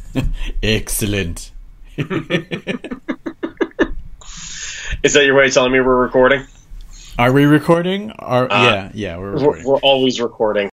Excellent. Is that your way of telling me we're recording? Are we recording? Yeah, we're recording. We're always recording.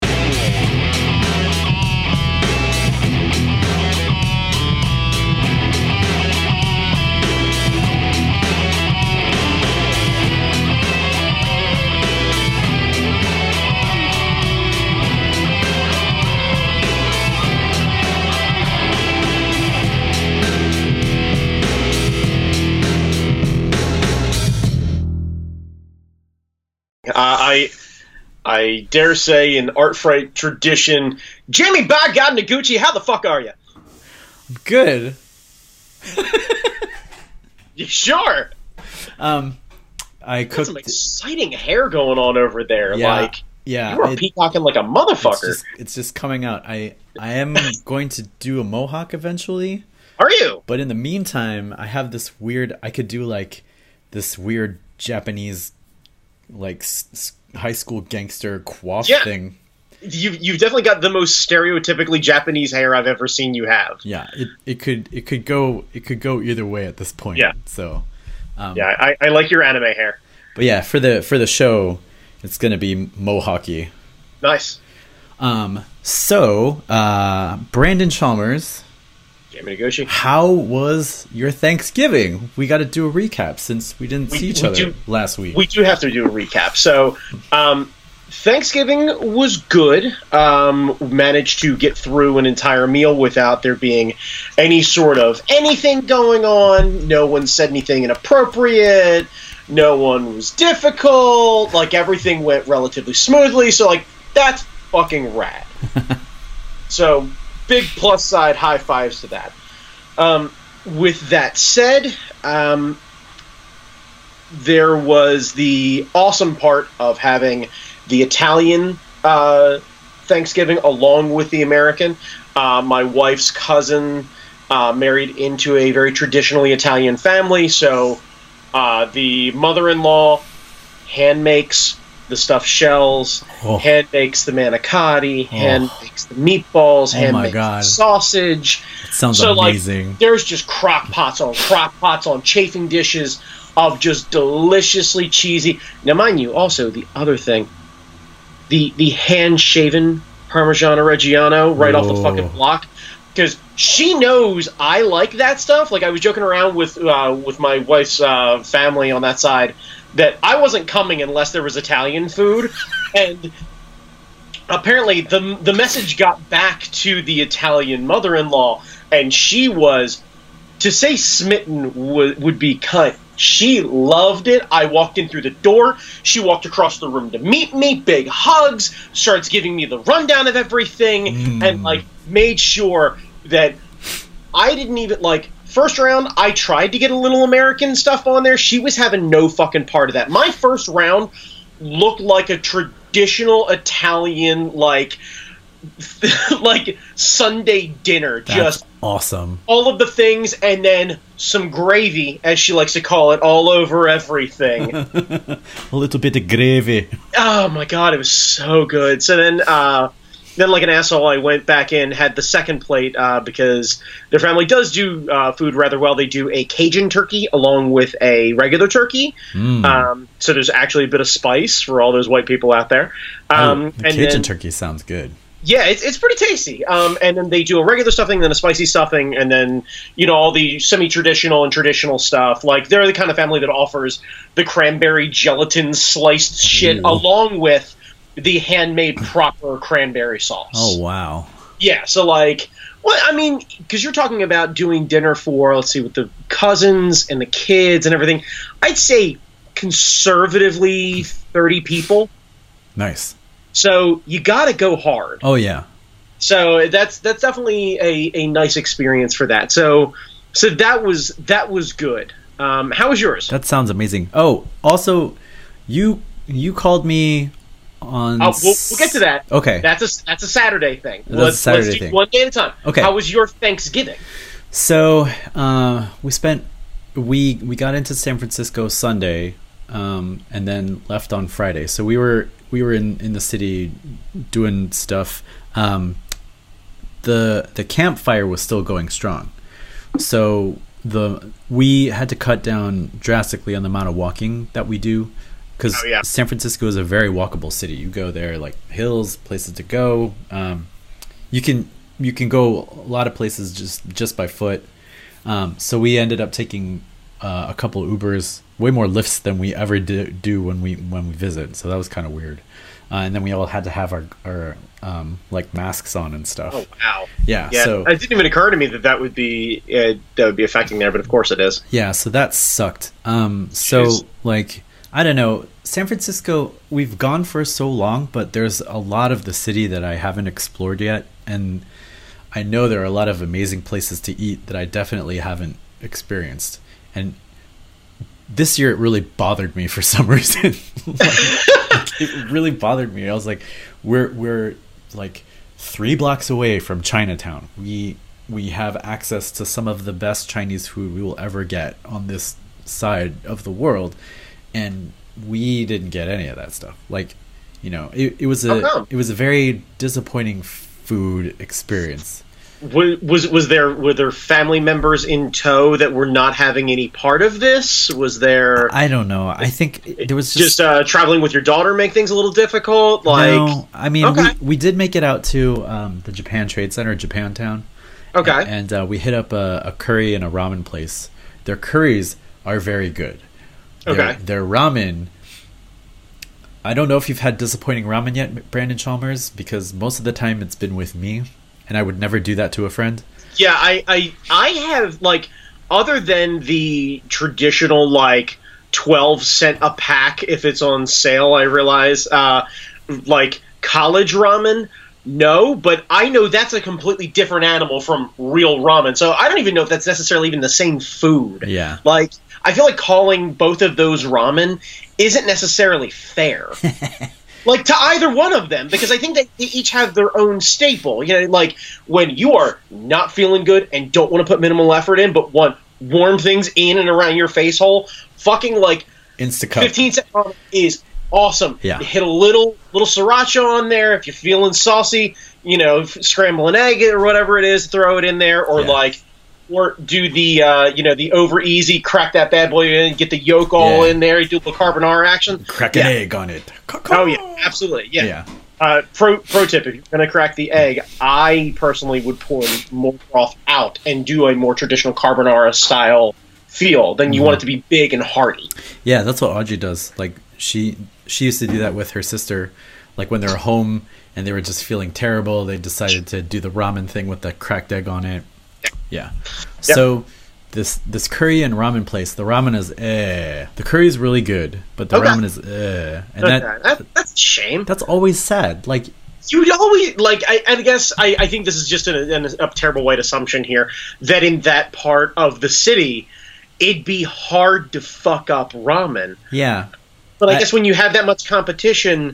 I dare say in Art Fright tradition, Jamie, by God, Noguchi, how the fuck are you? Good. You sure? I Got cooked. some exciting hair going on over there. Yeah, you are peacocking like a motherfucker. It's just coming out. I am going to do a mohawk eventually. Are you? But in the meantime, I have this weird. I could do like this weird Japanese, like high school gangster coif thing. You've definitely got the most stereotypically Japanese hair I've ever seen you have. Yeah, it could go either way at this point. Yeah. So. I like your anime hair. But yeah, for the show, it's gonna be mohawky. Nice. So Brandon Chalmers, Jamie Noguchi, how was your Thanksgiving? We got to do a recap since we didn't see each other last week. We do have to do a recap. So, Thanksgiving was good. Managed to get through an entire meal without there being any sort of anything going on. No one said anything inappropriate. No one was difficult. Like, everything went relatively smoothly. So, like, that's fucking rad. So, big plus side high fives to that. With that said, there was the awesome part of having the Italian Thanksgiving along with the American. My wife's cousin married into a very traditionally Italian family, so the mother-in-law hand makes the stuffed shells, hand makes the manicotti, hand makes the meatballs, hand makes the sausage. It sounds amazing. Like, there's just crock pots on chafing dishes of just deliciously cheesy. Now, mind you, also the other thing, the hand-shaven Parmigiano Reggiano right off the fucking block, because she knows I like that stuff. Like, I was joking around with my wife's family on that side that I wasn't coming unless there was Italian food, and apparently the message got back to the Italian mother-in-law, and she was, to say smitten would be cut. She loved it. I walked in through the door. She walked across the room to meet me. Big hugs. Starts giving me the rundown of everything, and like made sure that I didn't even like. First round, I tried to get a little American stuff on there. She was having no fucking part of that. My first round looked like a traditional Italian, like Sunday dinner. That's just awesome. All of the things, and then some gravy, as she likes to call it, all over everything. A little bit of gravy. Oh my god, it was so good. So then, like an asshole, I went back in, had the second plate, because their family does do food rather well. They do a Cajun turkey along with a regular turkey. So there's actually a bit of spice for all those white people out there. The Cajun turkey sounds good. Yeah, it's pretty tasty. And then they do a regular stuffing, then a spicy stuffing, and then, all the semi-traditional and traditional stuff. Like, they're the kind of family that offers the cranberry gelatin sliced shit along with the handmade proper cranberry sauce. Oh, wow. Yeah, so because you're talking about doing dinner for, let's see, with the cousins and the kids and everything, I'd say conservatively 30 people. Nice. So you gotta go hard. Oh, yeah. So that's definitely a nice experience for that. So that was good. How was yours? That sounds amazing. Oh, also, you called me on. We'll get to that. Okay, that's a Saturday thing. Let's do one day at a time. Okay. How was your Thanksgiving? So we got into San Francisco Sunday, and then left on Friday. So we were in the city doing stuff. the campfire was still going strong. So we had to cut down drastically on the amount of walking that we do, because San Francisco is a very walkable city. You go there, like hills, places to go. You can go a lot of places just by foot. So we ended up taking a couple of Ubers, way more Lyfts than we ever do when we visit. So that was kind of weird. And then we all had to have our like masks on and stuff. Oh wow! Yeah. So it didn't even occur to me that would be affecting there, but of course it is. Yeah. So that sucked. So like, I don't know, San Francisco, we've gone for so long, but there's a lot of the city that I haven't explored yet, and I know there are a lot of amazing places to eat that I definitely haven't experienced. And this year it really bothered me for some reason. It really bothered me. I was like, we're like 3 blocks away from Chinatown. We have access to some of the best Chinese food we will ever get on this side of the world, and we didn't get any of that stuff. Like, you know, it was a very disappointing food experience. Were there family members in tow that were not having any part of this? Was there? I don't know. I think there was just traveling with your daughter make things a little difficult. Like, no, I mean, we did make it out to the Japan Trade Center, Japantown. Okay, and we hit up a curry and a ramen place. Their curries are very good. Their ramen. I don't know if you've had disappointing ramen yet, Brandon Chalmers, because most of the time it's been with me. And I would never do that to a friend. Yeah, I have, like, other than the traditional, like, 12-cent a pack if it's on sale, I realize, like, college ramen, no, but I know that's a completely different animal from real ramen. So I don't even know if that's necessarily even the same food. Yeah. Like, I feel like calling both of those ramen isn't necessarily fair. Like, to either one of them, because I think they each have their own staple. You know, like, when you are not feeling good and don't want to put minimal effort in, but want warm things in and around your face hole, fucking, like, Instacut 15-cent ramen is awesome. Yeah. You hit a little sriracha on there. If you're feeling saucy, you know, scramble an egg or whatever it is, throw it in there. Or, or do the, the over easy, crack that bad boy in, get the yolk all in there, you do a little carbonara action. Crack an egg on it. Oh, yeah, absolutely. Yeah. Pro tip, if you're going to crack the egg, I personally would pour more broth out and do a more traditional carbonara style feel. Then you want it to be big and hearty. Yeah, that's what Audrey does. Like, she used to do that with her sister. Like, when they were home and they were just feeling terrible, they decided to do the ramen thing with the cracked egg on it. Yeah. So this curry and ramen place, the ramen is the curry is really good, but the ramen is and that's a shame. That's always sad. Like, you always, like, I guess I think this is just a terrible white assumption here, that in that part of the city it'd be hard to fuck up ramen. Yeah. But I guess when you have that much competition,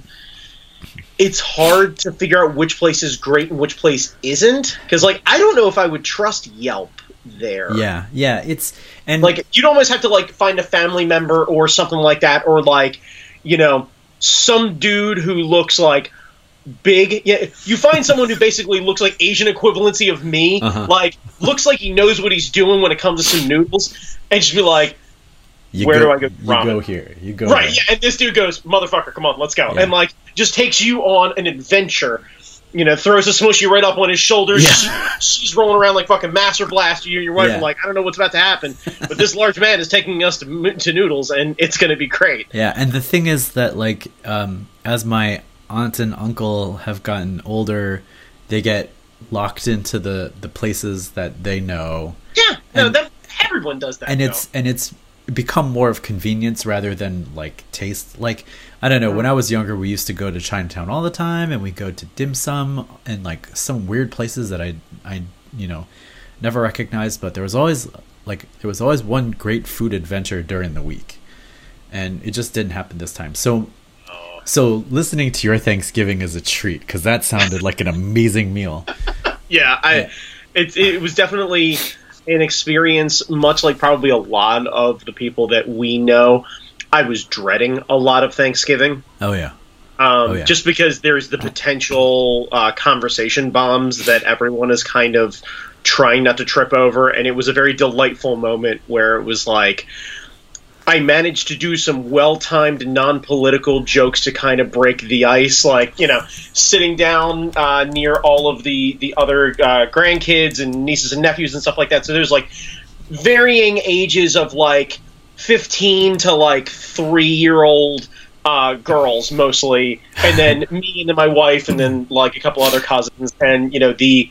it's hard to figure out which place is great and which place isn't. Because, like, I don't know if I would trust Yelp there. Yeah. And like, you'd almost have to, like, find a family member or something like that, or, like, you know, some dude who looks like big. Yeah, you find someone who basically looks like Asian equivalency of me, like, looks like he knows what he's doing when it comes to some noodles, and just be like, where do I go? You go here. You go right. there. Yeah, and this dude goes, motherfucker, come on, let's go, and, like, just takes you on an adventure. You know, throws a smushy right up on his shoulders. Yeah. She's rolling around like fucking Master Blaster. You and your wife are like, I don't know what's about to happen, but this large man is taking us to noodles, and it's going to be great. Yeah, and the thing is that, like, as my aunt and uncle have gotten older, they get locked into the places that they know. Yeah, everyone does that. And it's become more of convenience rather than, like, taste. Like, I don't know, when I was younger, we used to go to Chinatown all the time, and we go to dim sum and, like, some weird places that I never recognized, but there was always one great food adventure during the week, and it just didn't happen this time. So listening to your Thanksgiving is a treat, because that sounded like an amazing meal. It was definitely an experience, much like probably a lot of the people that we know. I was dreading a lot of Thanksgiving. Oh, yeah. Just because there's the potential conversation bombs that everyone is kind of trying not to trip over, and it was a very delightful moment where it was like, I managed to do some well-timed non-political jokes to kind of break the ice, like, you know, sitting down near all of the other grandkids and nieces and nephews and stuff like that. So there's, like, varying ages of, like, 15 to, like, 3-year-old girls, mostly, and then me and then my wife and then, like, a couple other cousins. And, you know, the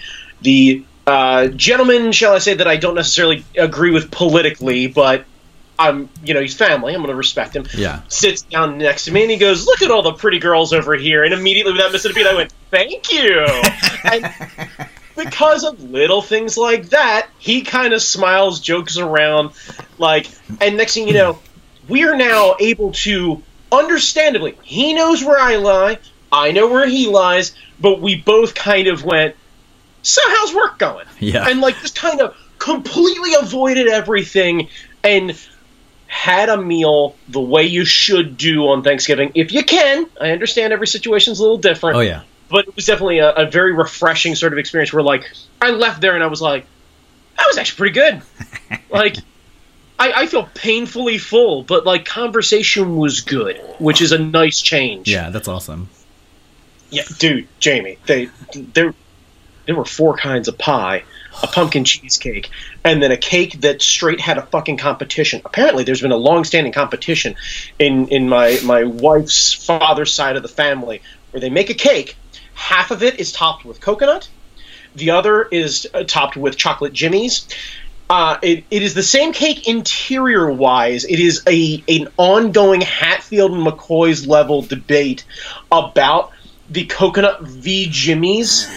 gentleman, shall I say, that I don't necessarily agree with politically, but he's family. I'm going to respect him. Yeah. Sits down next to me and he goes, "Look at all the pretty girls over here." And immediately, without missing a beat, I went, "Thank you." And because of little things like that, he kind of smiles, jokes around, like, and next thing you know, we're now able to, understandably, he knows where I lie, I know where he lies, but we both kind of went, "So how's work going?" Yeah. And, like, just kind of completely avoided everything and had a meal the way you should do on Thanksgiving, if you can. I understand every situation's a little different. Oh, yeah. But it was definitely a very refreshing sort of experience where, like, I left there and I was like, that was actually pretty good. Like, I feel painfully full, but, like, conversation was good, which is a nice change. Yeah, that's awesome. Yeah, dude, Jamie, there were 4 kinds of pie, a pumpkin cheesecake, and then a cake that straight had a fucking competition. Apparently, there's been a long-standing competition in my wife's father's side of the family where they make a cake. Half of it is topped with coconut. The other is topped with chocolate jimmies. It is the same cake interior-wise. It is an ongoing Hatfield and McCoy's level debate about the coconut v. Jimmy's.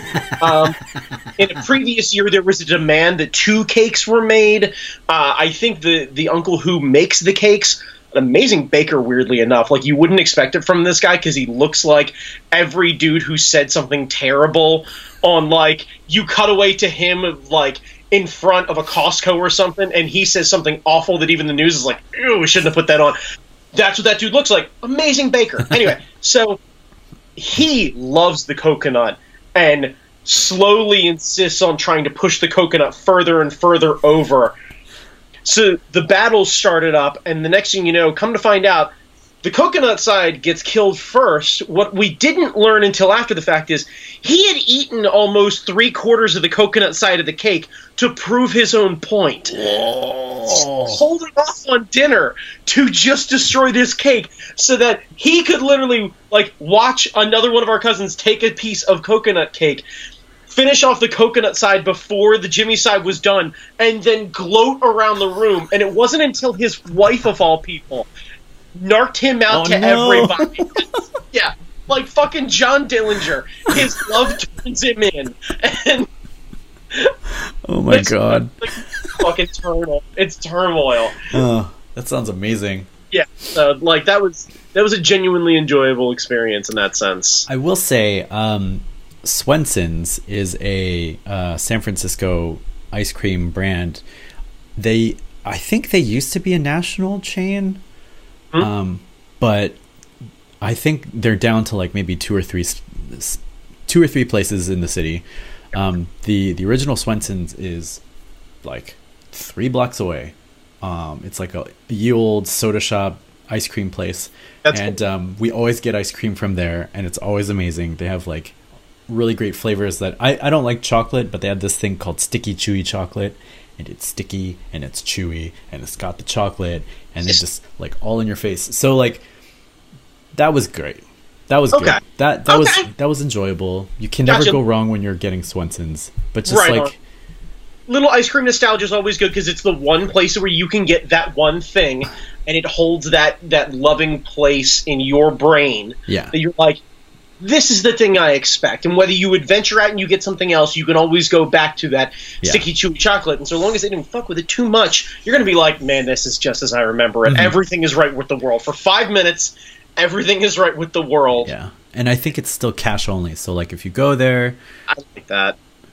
In a previous year, there was a demand that 2 cakes were made. I think the uncle who makes the cakes, an amazing baker, weirdly enough. Like, you wouldn't expect it from this guy because he looks like every dude who said something terrible on, like, you cut away to him, like, in front of a Costco or something, and he says something awful that even the news is like, ew, we shouldn't have put that on. That's what that dude looks like. Amazing baker. Anyway, so he loves the coconut and slowly insists on trying to push the coconut further and further over. So the battle started up, and the next thing you know, come to find out, the coconut side gets killed first. What we didn't learn until after the fact is he had eaten almost 3/4 of the coconut side of the cake to prove his own point. Holding off on dinner to just destroy this cake so that he could literally, like, watch another one of our cousins take a piece of coconut cake, finish off the coconut side before the Jimmy side was done, and then gloat around the room. And it wasn't until his wife, of all people, narked him out to everybody. Yeah, like fucking John Dillinger. His love turns him in. And oh my god. Like, fucking turmoil. It's turmoil. Oh, that sounds amazing. Yeah, like that was a genuinely enjoyable experience in that sense. I will say, Swenson's is a San Francisco ice cream brand. I think they used to be a national chain. But I think they're down to like maybe two or three places in the city. The original Swenson's is like 3 blocks away. It's like a ye old soda shop ice cream place. That's cool. We always get ice cream from there, and it's always amazing. They have like really great flavors that I don't like chocolate, but they have this thing called sticky chewy chocolate. And it's sticky and it's chewy and it's got the chocolate and it's just like all in your face. So like that was great. That was good. That was enjoyable. You can never go wrong when you're getting Swenson's. But just right like little ice cream nostalgia is always good because it's the one place where you can get that one thing and it holds that loving place in your brain. Yeah. That you're like, this is the thing I expect. And whether you adventure out and you get something else, you can always go back to that sticky, chewy chocolate. And so long as they didn't fuck with it too much, you're going to be like, man, this is just as I remember it. Mm-hmm. Everything is right with the world. For 5 minutes, everything is right with the world. Yeah. And I think it's still cash only. So, like, if you go there... I like that.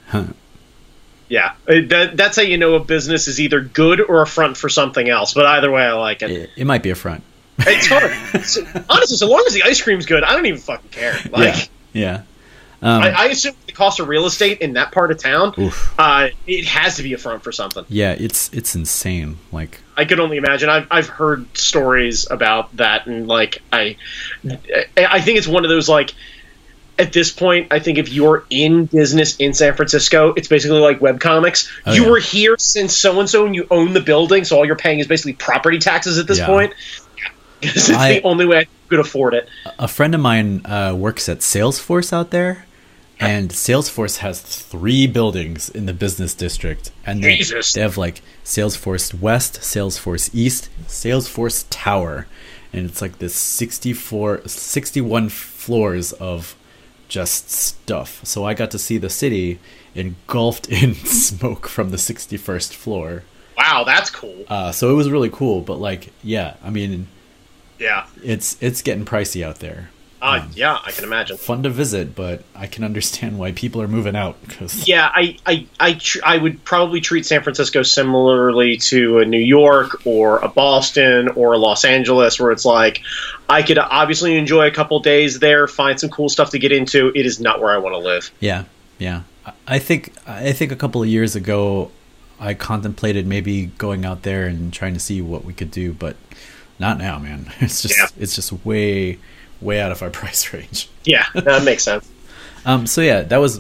Yeah. That's how you know a business is either good or a front for something else. But either way, I like it. It might be a front. It's hard. Honestly, so long as the ice cream's good, I don't even fucking care. Like, yeah. I assume the cost of real estate in that part of town, it has to be a front for something. Yeah, it's insane. Like, I could only imagine. I've heard stories about that, and like I think it's one of those, like, at this point, I think if you're in business in San Francisco, it's basically like webcomics. You were here since so and so, and you own the building, so all you're paying is basically property taxes at this point. Because it's the only way I could afford it. A friend of mine works at Salesforce out there. And Salesforce has 3 buildings in the business district. And they have like Salesforce West, Salesforce East, Salesforce Tower. And it's like this 61 floors of just stuff. So I got to see the city engulfed in smoke from the 61st floor. Wow, that's cool. So it was really cool. But like, yeah, I mean, yeah, it's getting pricey out there. Yeah, I can imagine. Fun to visit, but I can understand why people are moving out. Yeah, I would probably treat San Francisco similarly to a New York or a Boston or a Los Angeles, where it's like I could obviously enjoy a couple days there, find some cool stuff to get into. It is not where I want to live. Yeah. I think a couple of years ago, I contemplated maybe going out there and trying to see what we could do, but not now, man. It's just way out of our price range. Yeah, that makes sense. So yeah, that was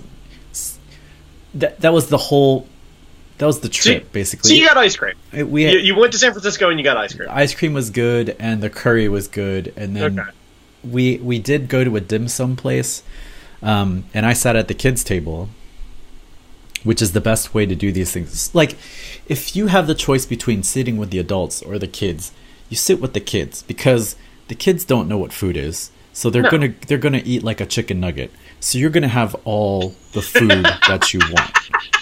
the trip, basically. So you got ice cream. You went to San Francisco and you got ice cream. Ice cream was good and the curry was good, and then we did go to a dim sum place, and I sat at the kids' table, which is the best way to do these things. Like, if you have the choice between sitting with the adults or the kids, you sit with the kids, because the kids don't know what food is, so they're gonna eat like a chicken nugget. So you're gonna have all the food that you want.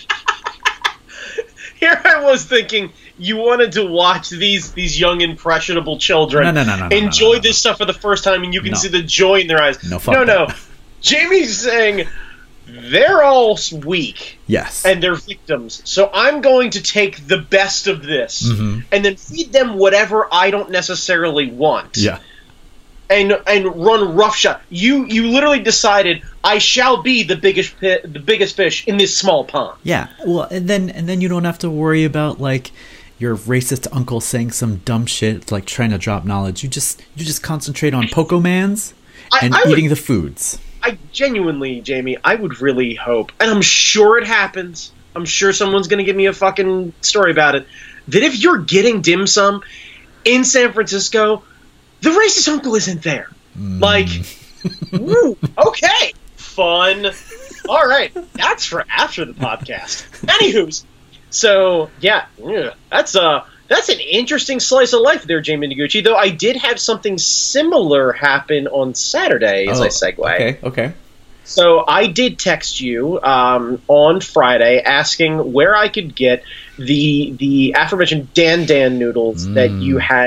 Here I was thinking you wanted to watch these young impressionable children enjoy this stuff for the first time, and you can see the joy in their eyes. No. Jamie's saying they're all weak. Yes. And they're victims. So I'm going to take the best of this and then feed them whatever I don't necessarily want. Yeah. And run roughshod. You literally decided I shall be the biggest fish in this small pond. Yeah. Well, and then you don't have to worry about like your racist uncle saying some dumb shit, like trying to drop knowledge. You just concentrate on Pokemans and eating the foods. I genuinely, Jamie, I would really hope, and I'm sure it happens, I'm sure someone's going to give me a fucking story about it, that if you're getting dim sum in San Francisco, the racist uncle isn't there. Like, woo, okay, fun. All right, that's for after the podcast. Anywho's, so, yeah, that's an interesting slice of life there, Jamie Noguchi, though I did have something similar happen on Saturday as I segue. Okay. So I did text you on Friday asking where I could get the aforementioned Dan noodles that you had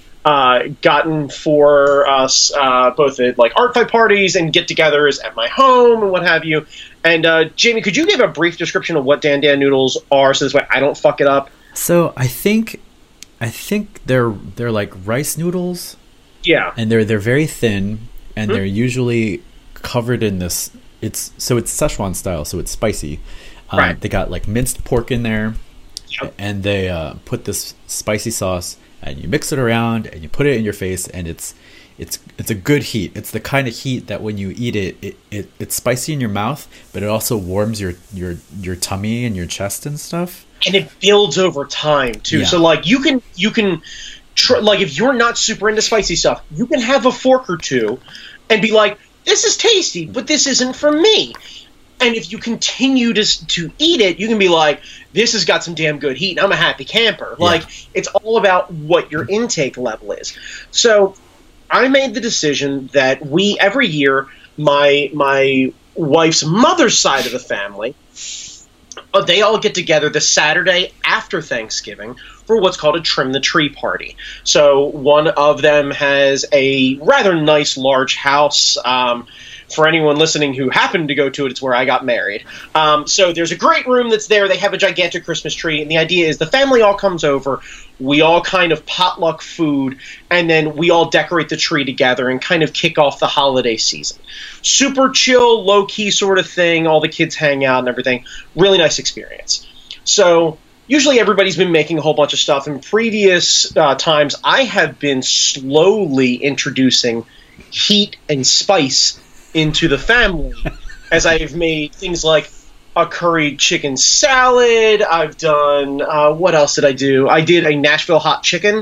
gotten for us both at like art fight parties and get-togethers at my home and what have you. And Jamie, could you give a brief description of what Dan noodles are, so this way I don't fuck it up? So I think they're like rice noodles. Yeah. And they're very thin, and they're usually covered in this. It's Szechuan style, so it's spicy. Right. They got like minced pork in there, and they put this spicy sauce, and you mix it around, and you put it in your face, and it's a good heat. It's the kind of heat that when you eat it's spicy in your mouth, but it also warms your tummy and your chest and stuff. And it builds over time too. Yeah. So like you can like if you're not super into spicy stuff, you can have a fork or two and be like, this is tasty, but this isn't for me. And if you continue to eat it, you can be like, this has got some damn good heat, and I'm a happy camper. Yeah. Like, it's all about what your intake level is. So I made the decision that every year, my wife's mother's side of the family, they all get together the Saturday after Thanksgiving for what's called a Trim the Tree party. So one of them has a rather nice large house for anyone listening who happened to go to it, it's where I got married. So there's a great room that's there. They have a gigantic Christmas tree, and the idea is the family all comes over. We all kind of potluck food, and then we all decorate the tree together and kind of kick off the holiday season. Super chill, low-key sort of thing. All the kids hang out and everything. Really nice experience. So usually everybody's been making a whole bunch of stuff. In previous times, I have been slowly introducing heat and spice into the family as I've made things like a curried chicken salad. I've done what else did I do? I did a Nashville hot chicken.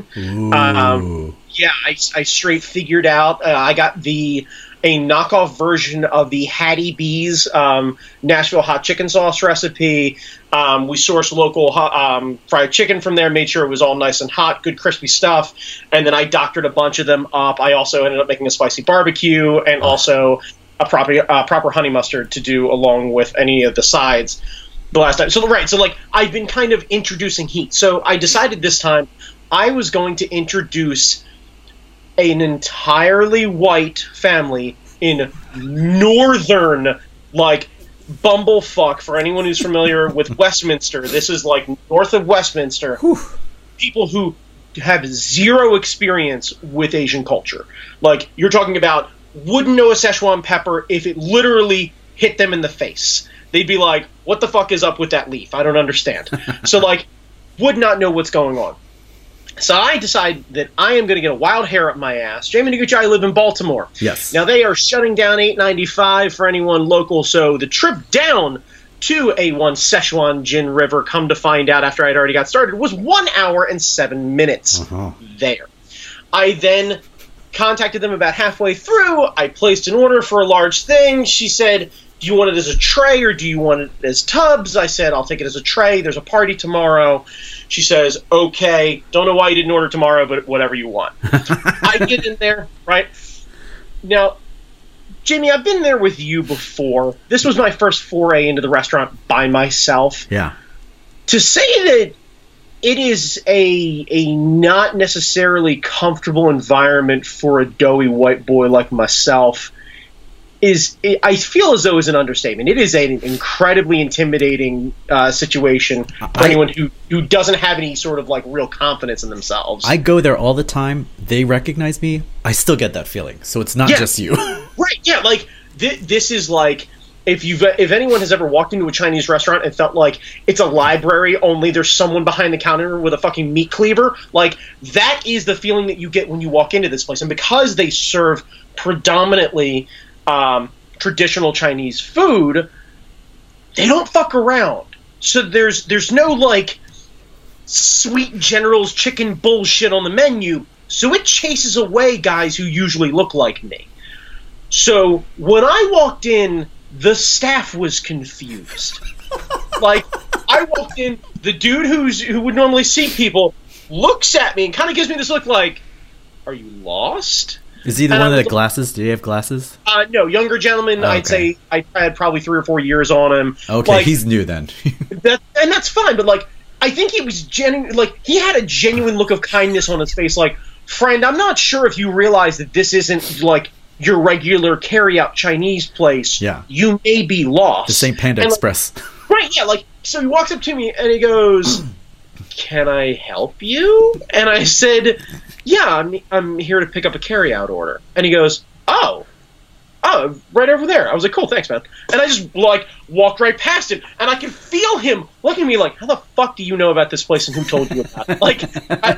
Yeah, I straight figured out. I got a knockoff version of the Hattie B's Nashville hot chicken sauce recipe. We sourced local fried chicken from there, made sure it was all nice and hot, good crispy stuff, and then I doctored a bunch of them up. I also ended up making a spicy barbecue and also a proper honey mustard to do along with any of the sides the last time. So like I've been kind of introducing heat. So I decided this time I was going to introduce an entirely white family in northern, like, Bumblefuck, for anyone who's familiar with Westminster. This is like north of Westminster. Whew. People who have zero experience with Asian culture. Like, you're talking about wouldn't know a Szechuan pepper if it literally hit them in the face. They'd be like, what the fuck is up with that leaf? I don't understand. So, like, would not know what's going on. So I decide that I am going to get a wild hair up my ass. Jamie Noguchi, I live in Baltimore. Yes. Now, they are shutting down 895 for anyone local, so the trip down to A1 Szechuan Jin River, come to find out after I'd already got started, was 1 hour and 7 minutes there. I then contacted them about halfway through. I placed an order for a large thing. She said, do you want it as a tray or do you want it as tubs? I said, I'll take it as a tray. There's a party tomorrow. She says, okay. Don't know why you didn't order tomorrow, but whatever you want. I get in there, right? Now, Jamie, I've been there with you before. This was my first foray into the restaurant by myself. Yeah. To say that it is a not necessarily comfortable environment for a doughy white boy like myself I feel as though is an understatement. It is an incredibly intimidating situation for anyone who doesn't have any sort of like real confidence in themselves. I go there all the time. They recognize me. I still get that feeling. So it's not just you. Right. Yeah. Like this is like if anyone has ever walked into a Chinese restaurant and felt like it's a library, only there's someone behind the counter with a fucking meat cleaver, like that is the feeling that you get when you walk into this place. And because they serve predominantly traditional Chinese food, they don't fuck around. So there's no like sweet General's chicken bullshit on the menu. So it chases away guys who usually look like me. So when I walked in, the staff was confused. Like, I walked in, the dude who would normally seat people looks at me and kind of gives me this look like, are you lost? Is he the one with the glasses? Do you have glasses? No, younger gentleman. Oh, okay. I'd say I had probably 3 or 4 years on him. Okay, like, he's new then. And that's fine, but like, I think he was he had a genuine look of kindness on his face. Like, friend, I'm not sure if you realize that this isn't like your regular carry-out Chinese place. Yeah. You may be lost. The same Panda Express. Right, yeah, like, so he walks up to me and he goes, can I help you? And I said, yeah, I'm here to pick up a carry-out order. And he goes, oh, right over there. I was like, cool, thanks, man. And I just, like, walked right past him, and I could feel him looking at me like, how the fuck do you know about this place and who told you about it? Like,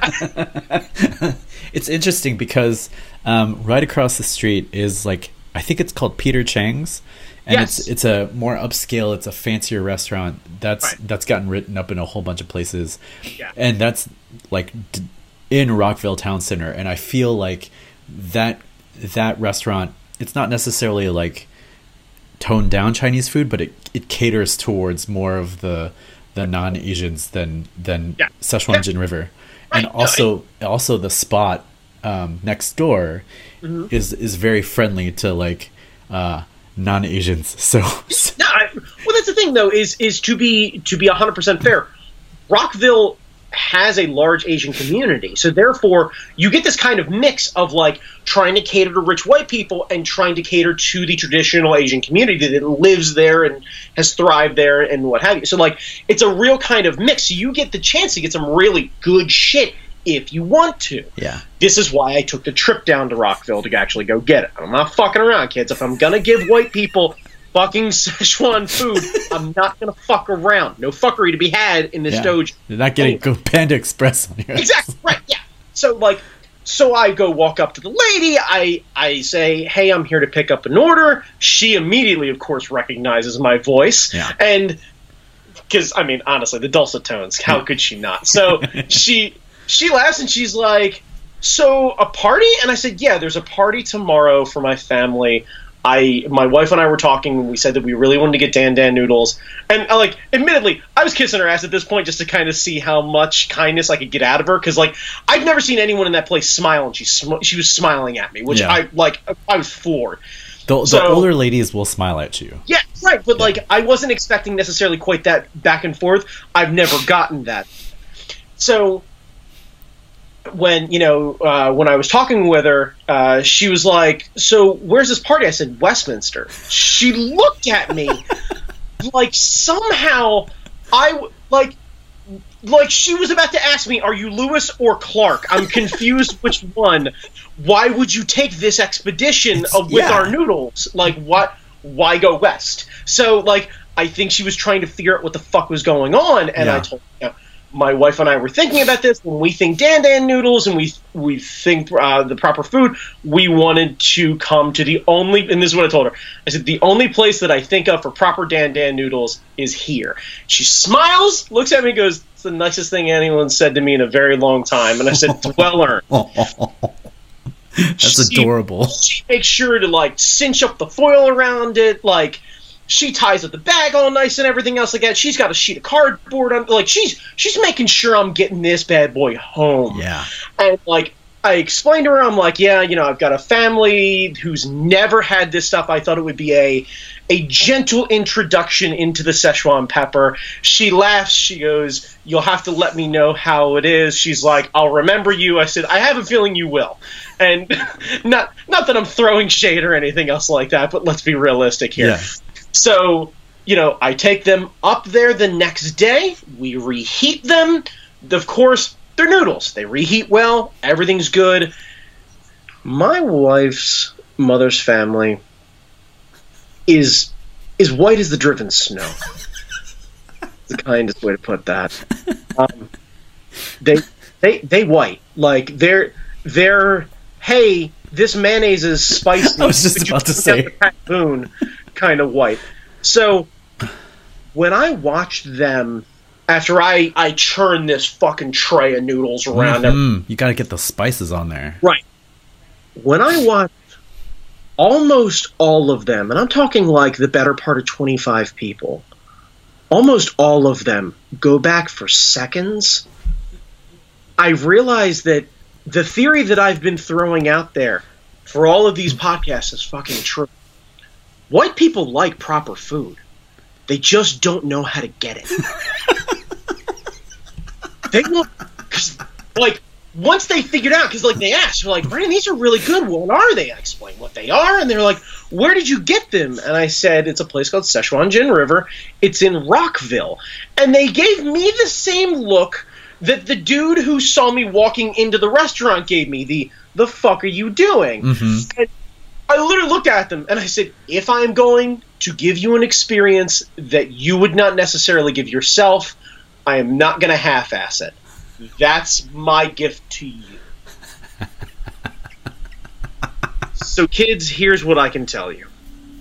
it's interesting because right across the street is, like, I think it's called Peter Chang's, and it's a more upscale, it's a fancier restaurant that's gotten written up in a whole bunch of places, and that's, like, in Rockville Town Center, and I feel like that restaurant, it's not necessarily like toned down Chinese food, but it caters towards more of the non-Asians than Szechuan Jin River. Right. And also the spot next door is very friendly to like non-Asians. So well, that's the thing though, is to be 100% fair. Rockville has a large Asian community. So therefore, you get this kind of mix of like trying to cater to rich white people and trying to cater to the traditional Asian community that lives there and has thrived there and what have you. So like it's a real kind of mix. So you get the chance to get some really good shit if you want to. Yeah. This is why I took the trip down to Rockville to actually go get it. I'm not fucking around, kids. If I'm going to give white people fucking Szechuan food, I'm not going to fuck around. No fuckery to be had in this dojo. You're not getting Panda Express on your Exactly, right, yeah. So I go walk up to the lady. I say, hey, I'm here to pick up an order. She immediately, of course, recognizes my voice. Yeah. And because, I mean, honestly, the dulcet tones, how could she not? So she laughs and she's like, so a party? And I said, yeah, there's a party tomorrow for my family. My wife and I were talking and we said that we really wanted to get Dan Dan noodles. And like, admittedly, I was kissing her ass at this point just to kind of see how much kindness I could get out of her. Because like, I've never seen anyone in that place smile, and she was smiling at me, which I was floored. The older ladies will smile at you. Yeah, right. But like, I wasn't expecting necessarily quite that back and forth. I've never gotten that. So when when I was talking with her, she was like, so where's this party? I said, Westminster. She looked at me like somehow like she was about to ask me, are you Lewis or Clark? I'm confused which one. Why would you take this expedition with our noodles? Like, what? Why go west? So like, I think she was trying to figure out what the fuck was going on, and I told her, my wife and I were thinking about this. When we think Dan Dan noodles and we think the proper food, we wanted to come to the only, and this is what I told her. I said, the only place that I think of for proper Dan Dan noodles is here. She smiles, looks at me and goes, it's the nicest thing anyone said to me in a very long time. And I said, it's well earned. That's adorable. She makes sure to like cinch up the foil around it, like she ties up the bag all nice and everything else like that. She's got a sheet of cardboard on, like she's making sure I'm getting this bad boy home. Yeah. And like I explained to her, I'm like, yeah, I've got a family who's never had this stuff. I thought it would be a gentle introduction into the Szechuan pepper. She laughs. She goes, you'll have to let me know how it is. She's like, I'll remember you. I said, I have a feeling you will. And not that I'm throwing shade or anything else like that, but let's be realistic here. Yeah. So, I take them up there the next day. We reheat them. Of course, they're noodles. They reheat well. Everything's good. My wife's mother's family is white as the driven snow. The kindest way to put that. They white. Like, they're hey, this mayonnaise is spicy. I was just about to say. Boon kind of white. So when I watched them after I churn this fucking tray of noodles around, you got to get the spices on there, right? When I watched almost all of them, and I'm talking like the better part of 25 people, almost all of them go back for seconds, I realized that the theory that I've been throwing out there for all of these podcasts is fucking true. White people like proper food. They just don't know how to get it. They won't, like, once they figured out, because, like, they asked, they're like, Brandon, these are really good. What are they? I explained what they are, and they're like, where did you get them? And I said, it's a place called Szechuan Jin River. It's in Rockville. And they gave me the same look that the dude who saw me walking into the restaurant gave me. The fuck are you doing? Mm-hmm. And I literally looked at them and I said, if I'm going to give you an experience that you would not necessarily give yourself, I am not going to half-ass it. That's my gift to you. So kids, here's what I can tell you.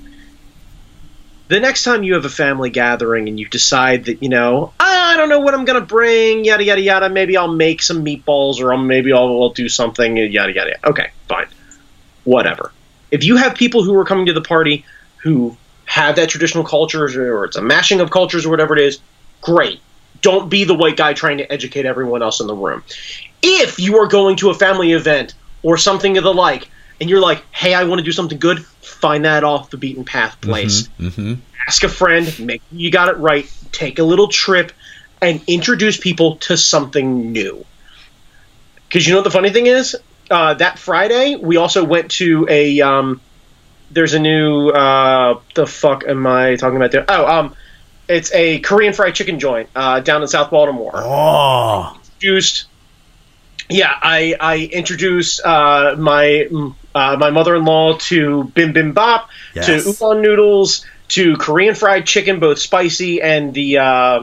The next time you have a family gathering and you decide that, I don't know what I'm going to bring, yada, yada, yada, maybe I'll make some meatballs or maybe I'll do something, yada, yada, yada. Okay, fine. Whatever. If you have people who are coming to the party who have that traditional culture or it's a mashing of cultures or whatever it is, great. Don't be the white guy trying to educate everyone else in the room. If you are going to a family event or something of the like, and you're like, hey, I want to do something good, find that off the beaten path place. Mm-hmm. Ask a friend, make sure you got it right, take a little trip, and introduce people to something new. Because you know what the funny thing is? That Friday, we also went to a there's a new the fuck am I talking about there? It's a Korean fried chicken joint down in South Baltimore. Oh, I introduced my mother-in-law to bibimbap, yes. to udon noodles, to Korean fried chicken, both spicy and the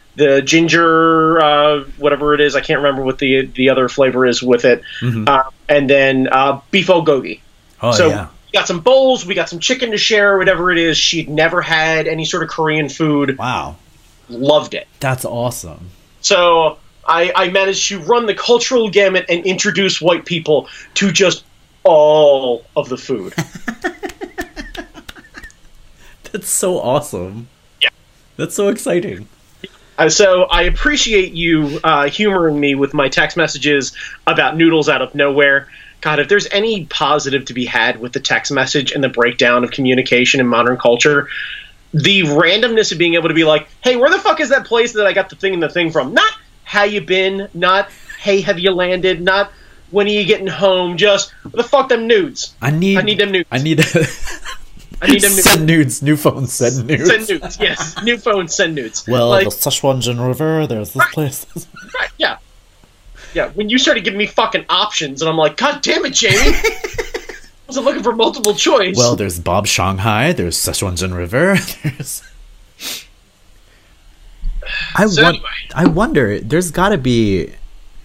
ginger whatever it is. I can't remember what the other flavor is with it. Mm-hmm. And then beef bulgogi. Oh, so yeah. we got some bowls, we got some chicken to share, whatever it is. She'd never had any sort of Korean food. Wow. Loved it. That's awesome. So I managed to run the cultural gamut and introduce white people to just all of the food. That's so awesome. Yeah. That's so exciting. So I appreciate you humoring me with my text messages about noodles out of nowhere. God, if there's any positive to be had with the text message and the breakdown of communication in modern culture, the randomness of being able to be like, hey, where the fuck is that place that I got the thing and the thing from? Not how you been, not hey, have you landed, not when are you getting home, just where the fuck them nudes. I need them nudes. I need them nudes. Send nudes. New phone, send nudes. Send nudes, yes. New phone, send nudes. Well, like, the Sichuan River, there's this place. Right, yeah. Yeah, when you started giving me fucking options, and I'm like, God damn it, Jamie! I wasn't looking for multiple choice. Well, there's Bob Shanghai, there's Sichuan River, there's... I wonder, there's gotta be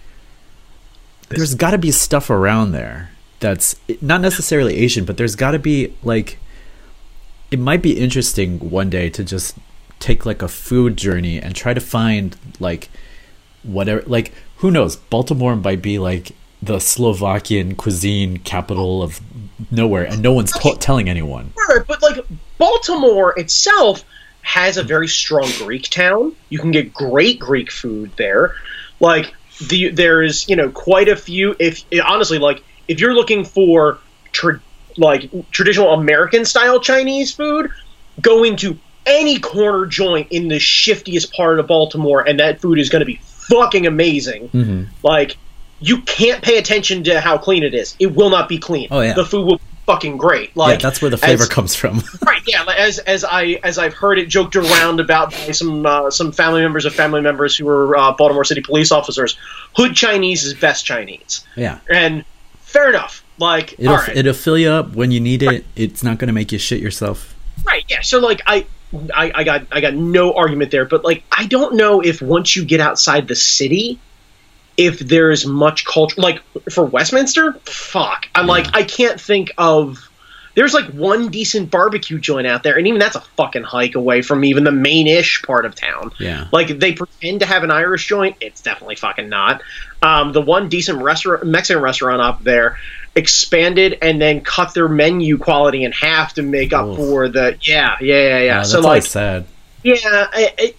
stuff around there that's not necessarily Asian, but there's gotta be, like... It might be interesting one day to just take, like, a food journey and try to find, like, whatever... Like, who knows? Baltimore might be, like, the Slovakian cuisine capital of nowhere, and no one's telling anyone. Sure, but, like, Baltimore itself has a very strong Greek town. You can get great Greek food there. Like, there's, quite a few... Honestly, like, if you're looking for... traditional American-style Chinese food, go into any corner joint in the shiftiest part of Baltimore, and that food is going to be fucking amazing. Mm-hmm. Like, you can't pay attention to how clean it is. It will not be clean. Oh, yeah. The food will be fucking great. Like, yeah, that's where the flavor comes from. Right, yeah. As I've heard it joked around about by some family members who were Baltimore City police officers, hood Chinese is best Chinese. Yeah. And fair enough. Like, it'll fill you up when you need it. Right. It's not going to make you shit yourself. Right. Yeah. So like, I got no argument there, but like, I don't know if once you get outside the city, if there's much culture. Like for Westminster, fuck. I can't think of. There's like one decent barbecue joint out there, and even that's a fucking hike away from even the main-ish part of town. Yeah. Like they pretend to have an Irish joint, it's definitely fucking not. The one decent Mexican restaurant up there expanded and then cut their menu quality in half to make up for the That's so like sad. Yeah,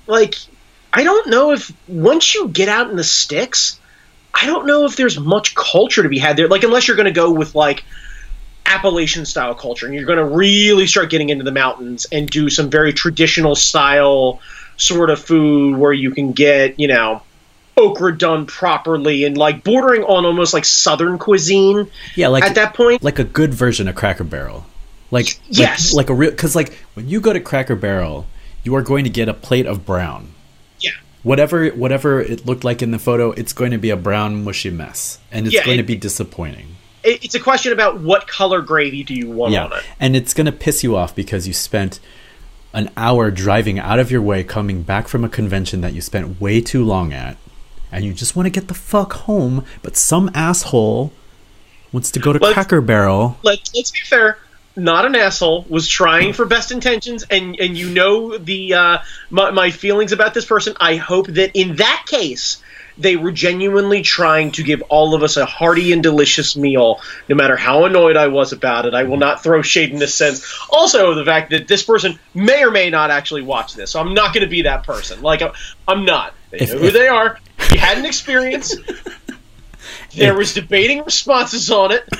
I don't know if once you get out in the sticks, I don't know if there's much culture to be had there. Like unless you're going to go with like Appalachian style culture and you're going to really start getting into the mountains and do some very traditional style sort of food where you can get, okra done properly and like bordering on almost like Southern cuisine. Yeah, like at that point, like a good version of Cracker Barrel. Yes, like a real, because like when you go to Cracker Barrel, you are going to get a plate of brown. Yeah, whatever it looked like in the photo, it's going to be a brown mushy mess, and it's going to be disappointing. It's a question about what color gravy do you want on it, and it's going to piss you off because you spent an hour driving out of your way coming back from a convention that you spent way too long at. And you just want to get the fuck home, but some asshole wants to go to Cracker Barrel. Let's be fair. Not an asshole was trying for best intentions, and the my feelings about this person. I hope that in that case they were genuinely trying to give all of us a hearty and delicious meal, no matter how annoyed I was about it. I will not throw shade in this sense. Also, the fact that this person may or may not actually watch this, so I'm not going to be that person. Like, I'm not. They know who they are. You had an experience. There was debating responses on it.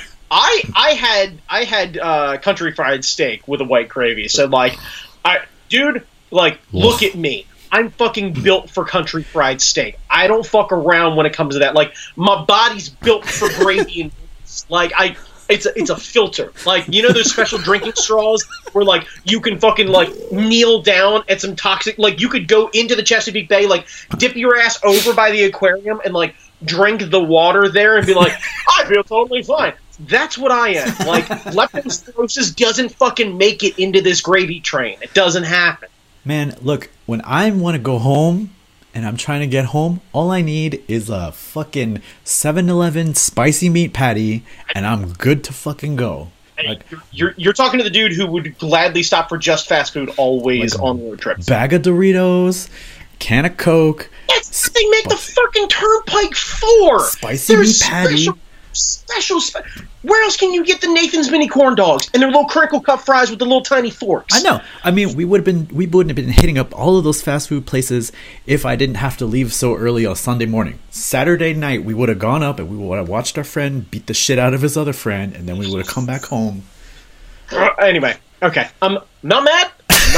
I had country fried steak with a white gravy. So like, look at me. I'm fucking built for country fried steak. I don't fuck around when it comes to that. Like, my body's built for gravy and like it's a filter. Like, you know those special drinking straws where like you can fucking like kneel down at some toxic, like you could go into the Chesapeake Bay, like dip your ass over by the aquarium and like drink the water there and be like, I feel totally fine. That's what I am. Like, leptospirosis doesn't fucking make it into this gravy train. It doesn't happen. Man, look, when I want to go home and I'm trying to get home, all I need is a fucking 7-Eleven spicy meat patty, and I'm good to fucking go. Like, you're talking to the dude who would gladly stop for just fast food always like on road trips. Bag of Doritos, can of Coke. That's what they make the fucking Turnpike for. Spicy meat patty. Special. Where else can you get the Nathan's mini corn dogs and their little crinkle cut fries with the little tiny forks? I know. I mean, we wouldn't have been hitting up all of those fast food places if I didn't have to leave so early on Sunday morning. Saturday night, we would have gone up and we would have watched our friend beat the shit out of his other friend, and then we would have come back home. Anyway, okay. I'm not mad.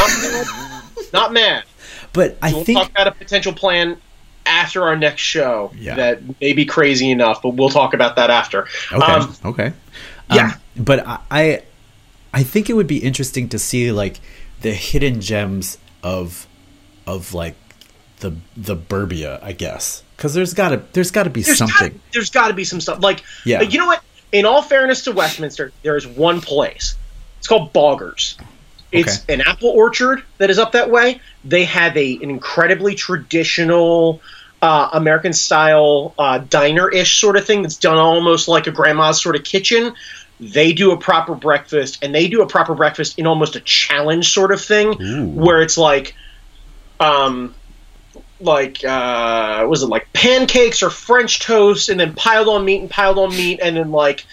Not mad. But we'll talk about a potential plan after our next show that may be crazy enough, but we'll talk about that after. Okay. Yeah. But I think it would be interesting to see like the hidden gems of like the burbia, I guess. Because there's gotta be something. There's gotta be some stuff. Like, you know what? In all fairness to Westminster, there is one place. It's called Boggers. It's an apple orchard that is up that way. They have an incredibly traditional American-style diner-ish sort of thing that's done almost like a grandma's sort of kitchen. They do a proper breakfast, and they do a proper breakfast in almost a challenge sort of thing, where it's like was it like pancakes or French toast, and then piled on meat, and then like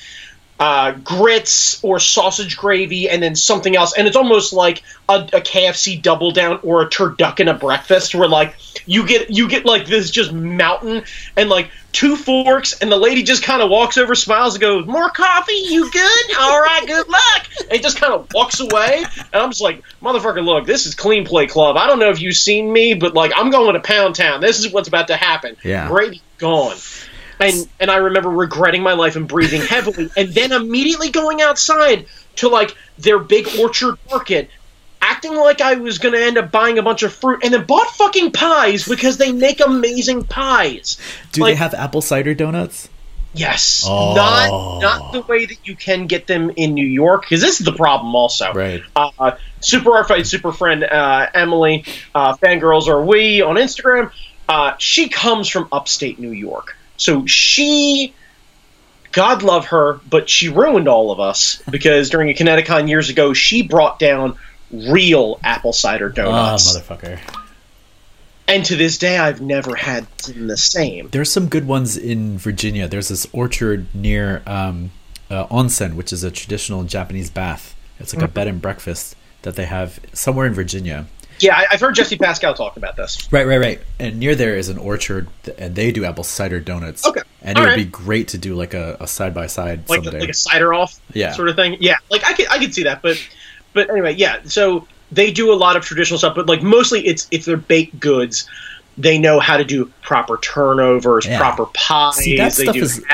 grits or sausage gravy, and then something else, and it's almost like a KFC double down or a turducken breakfast, where like you get like this just mountain and like 2 forks, and the lady just kind of walks over, smiles, and goes, "More coffee? You good? All right, good luck." And he just kind of walks away, and I'm just like, motherfucker, look, this is Clean Play Club. I don't know if you've seen me, but like, I'm going to Pound Town. This is what's about to happen. Yeah, Gravy's gone. And I remember regretting my life and breathing heavily, and then immediately going outside to like their big orchard market, acting like I was going to end up buying a bunch of fruit, and then bought fucking pies because they make amazing pies. Do they have apple cider donuts? Yes. Not the way that you can get them in New York, because this is the problem also. Right. Super R-Fight super friend Emily, Fangirls Are We on Instagram, she comes from upstate New York. So she, God love her, but she ruined all of us, because during a Kineticon years ago, she brought down real apple cider donuts. Motherfucker. And to this day, I've never had the same. There's some good ones in Virginia. There's this orchard near onsen, which is a traditional Japanese bath. It's like a bed and breakfast that they have somewhere in Virginia. Yeah, I've heard Jesse Pascal talk about this. Right. And near there is an orchard, and they do apple cider donuts. Okay. And it would be great to do like a side-by-side someday. Like a cider off sort of thing. Yeah, like I could see that. But anyway, yeah, so they do a lot of traditional stuff, but like mostly it's their baked goods. They know how to do proper turnovers, proper pies. See, that stuff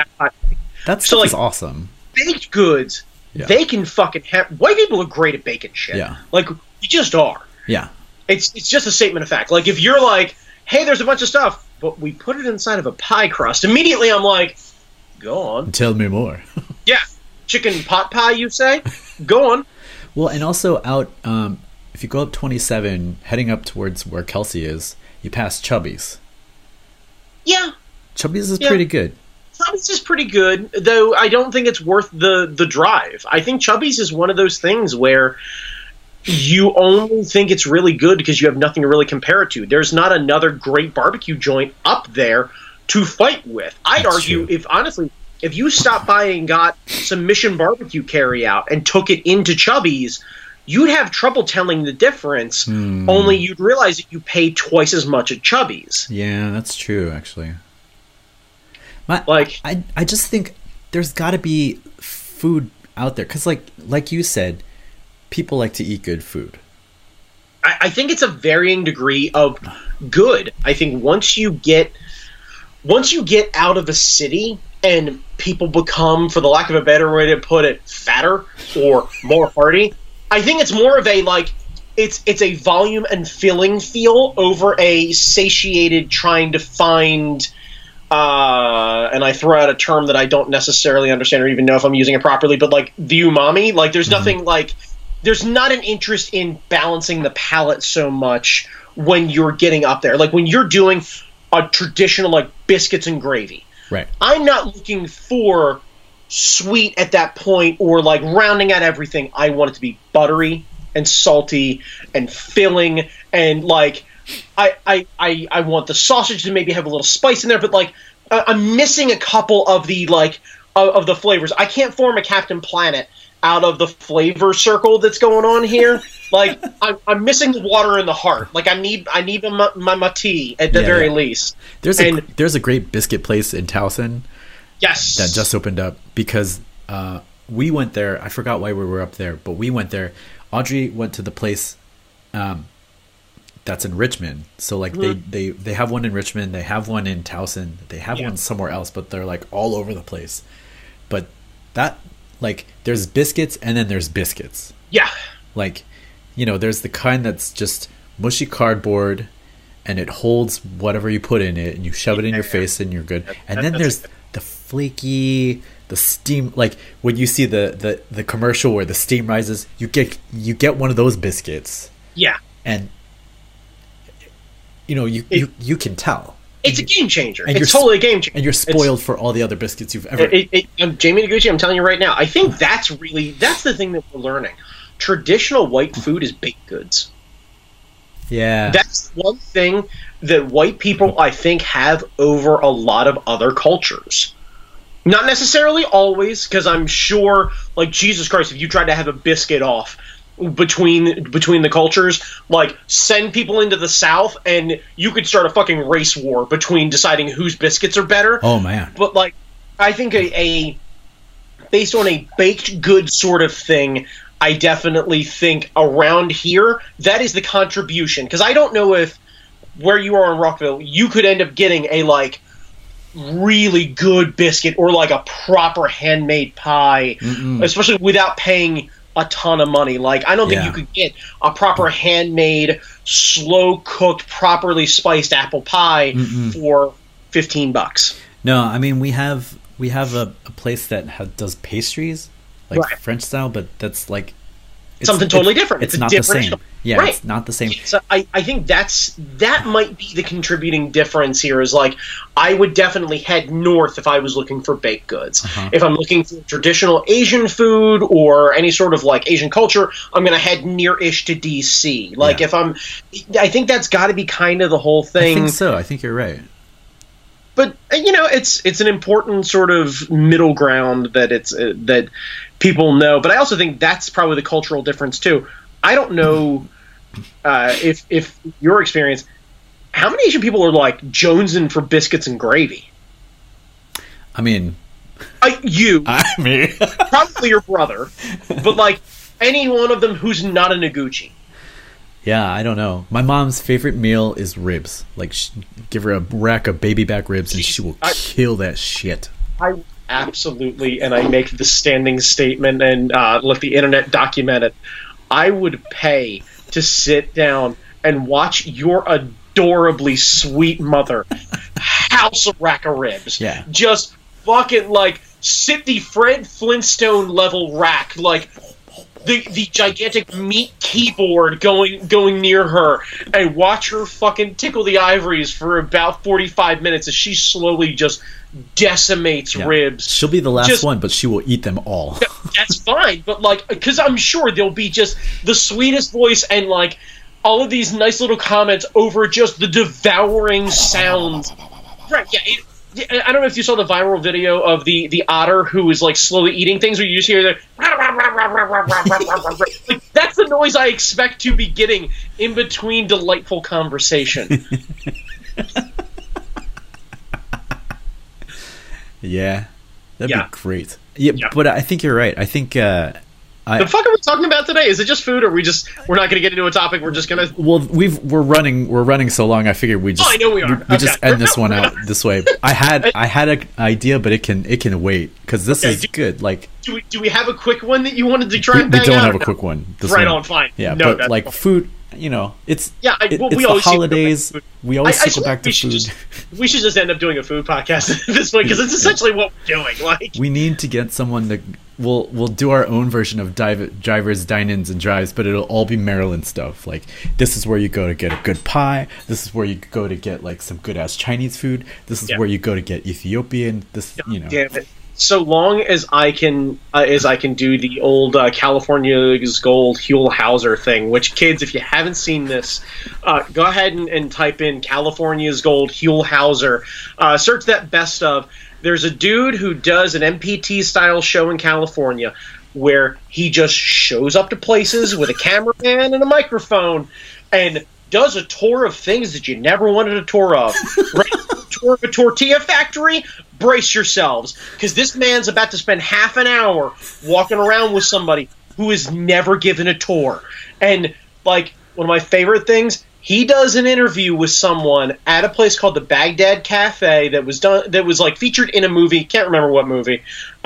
is awesome. Baked goods, they can fucking have... White people are great at baking shit. Yeah. Like, you just are. Yeah. It's just a statement of fact. Like, if you're like, hey, there's a bunch of stuff, but we put it inside of a pie crust, immediately I'm like, go on. Tell me more. Yeah. Chicken pot pie, you say? Go on. Well, and also out, if you go up 27, heading up towards where Kelsey is, you pass Chubby's. Yeah. Chubby's is pretty good. Chubby's is pretty good, though I don't think it's worth the drive. I think Chubby's is one of those things where you only think it's really good because you have nothing to really compare it to. There's not another great barbecue joint up there to fight with. I'd argue, if you stopped by and got some Mission Barbecue carryout and took it into Chubby's, you'd have trouble telling the difference, only you'd realize that you pay twice as much at Chubby's. Yeah, that's true, actually. I just think there's got to be food out there, because like you said, people like to eat good food. I think it's a varying degree of good. I think once you get out of the city and people become, for the lack of a better way to put it, fatter or more hearty, I think it's more of a like it's a volume and filling feel over a satiated trying to find and I throw out a term that I don't necessarily understand or even know if I'm using it properly, but like the umami, like there's nothing like there's not an interest in balancing the palate so much when you're getting up there. Like when you're doing a traditional like biscuits and gravy. Right. I'm not looking for sweet at that point or like rounding out everything. I want it to be buttery and salty and filling and like I want the sausage to maybe have a little spice in there, but like I'm missing a couple of the like of the flavors. I can't form a Captain Planet out of the flavor circle that's going on here. Like I'm missing the water in the heart. Like I need my tea at the very least. There's a great biscuit place in Towson. Yes. That just opened up because we went there. I forgot why we were up there, but we went there. Audrey went to the place that's in Richmond. So like they have one in Richmond, they have one in Towson, they have one somewhere else, but they're like all over the place. But that like there's biscuits and then there's biscuits. Yeah. Like, you know, there's the kind that's just mushy cardboard and it holds whatever you put in it and you shove it in your face and you're good. And then there's the flaky, the steam, like when you see the commercial where the steam rises, you get one of those biscuits. Yeah. And you know, you can tell. It's a game changer. It's totally a game changer. And you're spoiled for all the other biscuits you've ever... Jamie Noguchi, I'm telling you right now, I think that's the thing that we're learning. Traditional white food is baked goods. Yeah. That's one thing that white people, I think, have over a lot of other cultures. Not necessarily always, because I'm sure, like, Jesus Christ, if you tried to have a biscuit off between the cultures, like send people into the South and you could start a fucking race war between deciding whose biscuits are better. Oh man. But like I think a based on a baked good sort of thing, I definitely think around here that is the contribution, because I don't know if where you are in Rockville you could end up getting a like really good biscuit or like a proper handmade pie. Especially without paying a ton of money. Like I don't think you could get a proper handmade, slow cooked, properly spiced apple pie for $15. No, I mean we have a place that does pastries, like French style, but that's like something totally different. It's not the same. Yeah, right. It's not the same. So I think that might be the contributing difference here. Is like I would definitely head north if I was looking for baked goods. If I'm looking for traditional Asian food or any sort of like Asian culture, I'm going to head near-ish to DC. Like I think that's got to be kind of the whole thing. I think so. I think you're right. But you know, it's an important sort of middle ground that that people know. But I also think that's probably the cultural difference too. I don't know if your experience, how many Asian people are like jonesing for biscuits and gravy? I mean, probably your brother, but like any one of them who's not a Noguchi. Yeah, I don't know. My mom's favorite meal is ribs. Like, give her a rack of baby back ribs and she will kill that shit. I absolutely, and I make the standing statement and let the internet document it. I would pay to sit down and watch your adorably sweet mother house a rack of ribs. Yeah. Just fucking, like, sit the Fred Flintstone level rack, like... The gigantic meat keyboard going near her and watch her fucking tickle the ivories for about 45 minutes as she slowly just decimates ribs. She'll be the last one, but she will eat them all. That's fine, but like, because I'm sure there'll be just the sweetest voice and like all of these nice little comments over just the devouring sounds. Right, yeah. I don't know if you saw the viral video of the otter who is like slowly eating things, where you just hear the like, that's the noise I expect to be getting in between delightful conversation. Yeah, that'd be great. Yeah, but I think you're right. I think The fuck are we talking about today? Is it just food, or we're not going to get into a topic? We're just going to. Well, we're running so long. I figured we just. Oh, I know we are. We just end this one out this way. I had an idea, but it can wait because this is good. Like, do we have a quick one that you wanted to try and bang out? We don't have a quick one. Right on, fine. Yeah, no, but like food, you know, it's we the always holidays. We always circle back to food. We should just end up doing a food podcast at this point because it's essentially what we're doing. Like, we need to get someone to. We'll do our own version of Drivers, Dine-Ins, and Drives, but it'll all be Maryland stuff. Like, this is where you go to get a good pie. This is where you go to get like some good ass Chinese food. This is where you go to get Ethiopian. This, you know. Damn it. So long as I can do the old California's Gold Huell Hauser thing, which, kids, if you haven't seen this, go ahead and type in California's Gold Huell Hauser. Search that best of. There's a dude who does an MPT-style show in California where he just shows up to places with a cameraman and a microphone and does a tour of things that you never wanted a tour of. Right? Tour of a tortilla factory? Brace yourselves, because this man's about to spend half an hour walking around with somebody who has never given a tour. And, like, one of my favorite things, he does an interview with someone at a place called the Baghdad Cafe that was like featured in a movie. Can't remember what movie.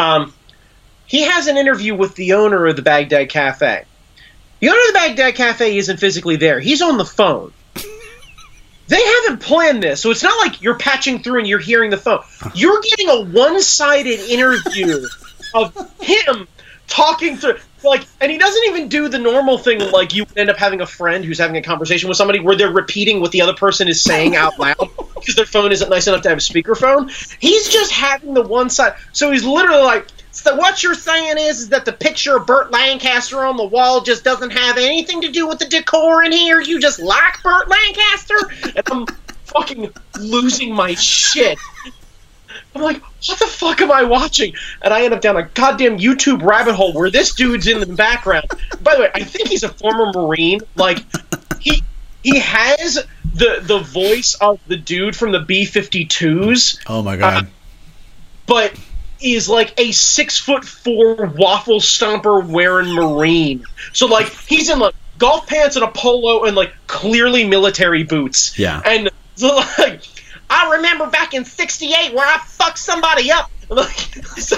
He has an interview with the owner of the Baghdad Cafe. The owner of the Baghdad Cafe isn't physically there. He's on the phone. They haven't planned this, so it's not like you're patching through and you're hearing the phone. You're getting a one-sided interview of him talking through, like, and he doesn't even do the normal thing like you end up having a friend who's having a conversation with somebody where they're repeating what the other person is saying out loud because their phone isn't nice enough to have a speakerphone. He's just having the one side. So he's literally like, so what you're saying is that the picture of Burt Lancaster on the wall just doesn't have anything to do with the decor in here? You just like Burt Lancaster? And I'm fucking losing my shit. I'm like, what the fuck am I watching? And I end up down a goddamn YouTube rabbit hole where this dude's in the background. By the way, I think he's a former Marine. Like, he has the voice of the dude from the B-52s. Oh my god. But is like a 6'4" waffle stomper wearing Marine. So like he's in like golf pants and a polo and like clearly military boots. Yeah. And so like I remember back in '68 where I fucked somebody up. Like, so,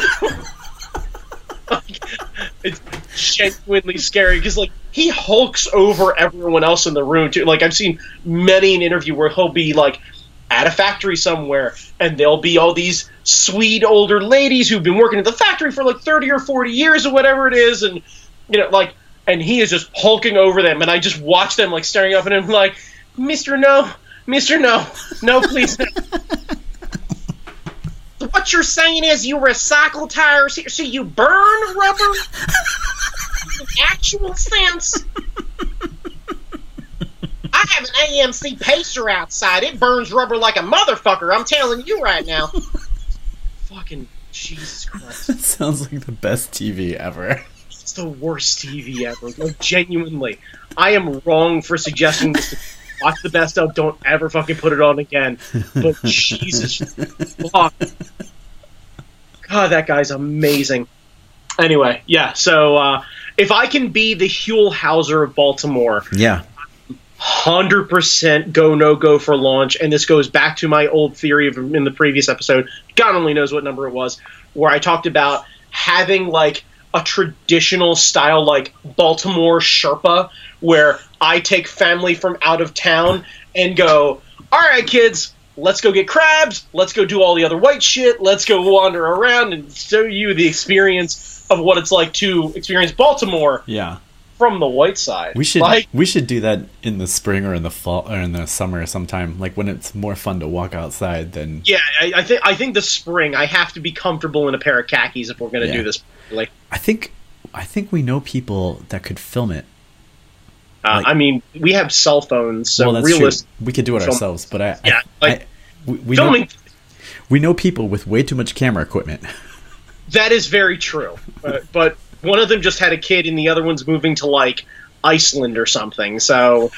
like it's genuinely scary because like he hulks over everyone else in the room too. Like I've seen many an interview where he'll be like at a factory somewhere, and there'll be all these sweet older ladies who've been working at the factory for like 30 or 40 years or whatever it is, and you know, like, and he is just hulking over them, and I just watch them like staring up at him like, Mr. No, no, please no. So what you're saying is you recycle tires here, so you burn rubber in actual sense? I have an AMC Pacer outside. It burns rubber like a motherfucker. I'm telling you right now. Fucking Jesus Christ. That sounds like the best TV ever. It's the worst TV ever. Like, genuinely. I am wrong for suggesting this to watch the best of. Don't ever fucking put it on again. But Jesus. Fuck. God, that guy's amazing. Anyway, yeah, so if I can be the Huell Hauser of Baltimore... Yeah. 100% go no go for launch, and this goes back to my old theory in the previous episode. God only knows what number it was, where I talked about having like a traditional style like Baltimore Sherpa, where I take family from out of town and go, all right, kids, let's go get crabs, let's go do all the other white shit, let's go wander around and show you the experience of what it's like to experience Baltimore. Yeah. From the white side. We should do that in the spring or in the fall or in the summer sometime, like when it's more fun to walk outside than... Yeah, I think the spring, I have to be comfortable in a pair of khakis if we're going to do this. Like, I think we know people that could film it. Like, I mean, we have cell phones, so well, that's true. We could do it ourselves, but we filming. We know people with way too much camera equipment. That is very true, but one of them just had a kid, and the other one's moving to, like, Iceland or something, so...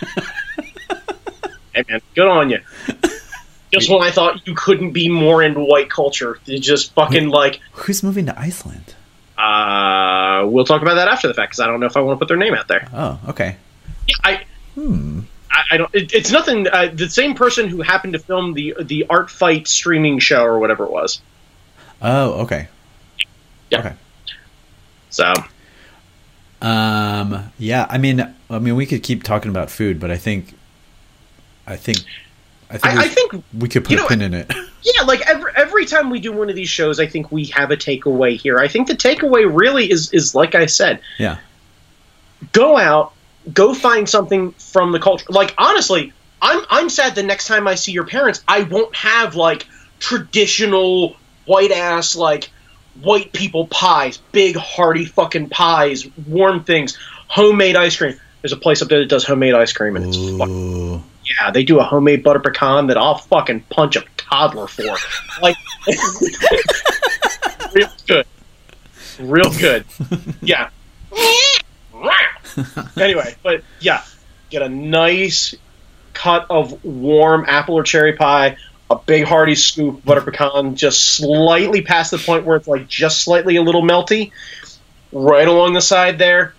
Hey, man, good on you. Just when I thought you couldn't be more into white culture, you just fucking, like... Who's moving to Iceland? We'll talk about that after the fact because I don't know if I want to put their name out there. Oh, okay. Yeah, I don't. It's nothing. The same person who happened to film the Art Fight streaming show or whatever it was. Oh, okay. Yeah. Okay. So. Yeah. I mean, we could keep talking about food, but I think we could put a pin in it. Yeah, like every time we do one of these shows, I think we have a takeaway here. I think the takeaway really is like I said. Yeah. Go out, go find something from the culture. Like honestly, I'm sad the next time I see your parents, I won't have like traditional white ass like white people pies, big hearty fucking pies, warm things, homemade ice cream. There's a place up there that does homemade ice cream, and it's fucking, yeah, they do a homemade butter pecan that I'll fucking punch a toddler for. Like, real good. Real good. Yeah. Anyway, but yeah, get a nice cut of warm apple or cherry pie, a big hearty scoop butter pecan, just slightly past the point where it's like just slightly a little melty, right along the side there.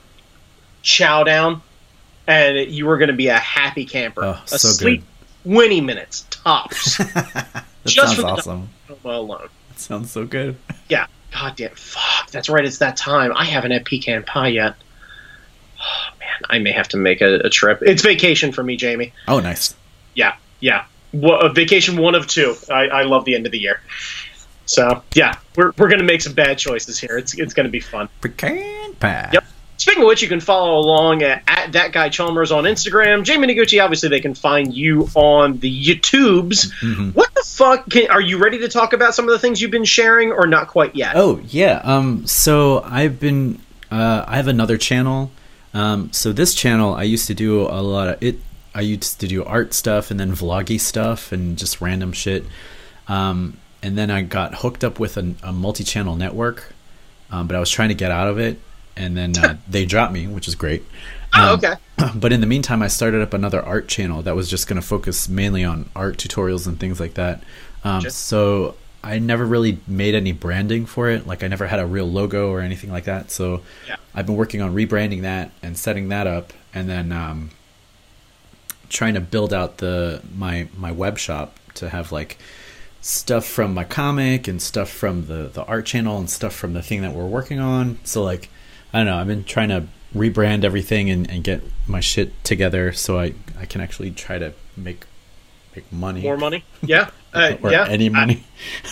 Chow down, and you are going to be a happy camper. Oh, so Asleep good. 20 minutes tops. That Just sounds for awesome. the alone. That sounds so good. Yeah. God damn. Fuck. That's right. It's that time. I haven't had pecan pie yet. Oh, man. I may have to make a trip. It's vacation for me, Jamie. Oh, nice. Yeah. Yeah. A vacation one of two. I love the end of the year. So, yeah. We're going to make some bad choices here. It's going to be fun. Pecan pie. Yep. Speaking of which, you can follow along at That Guy Chalmers on Instagram. Jamie Noguchi, obviously, they can find you on the YouTubes. Mm-hmm. What the fuck? Are you ready to talk about some of the things you've been sharing, or not quite yet? Oh, yeah. So I've been... I have another channel. So this channel, I used to do a lot of... I used to do art stuff and then vloggy stuff and just random shit. And then I got hooked up with a multi-channel network, but I was trying to get out of it. And then they dropped me, which is great. Oh, okay. But in the meantime, I started up another art channel that was just going to focus mainly on art tutorials and things like that. So I never really made any branding for it. Like I never had a real logo or anything like that. So yeah. I've been working on rebranding that and setting that up, and then trying to build out my web shop to have like stuff from my comic and stuff from the art channel and stuff from the thing that we're working on. So like, I don't know, I've been trying to rebrand everything and get my shit together so I can actually try to make money. More money? Yeah. Or yeah. any money.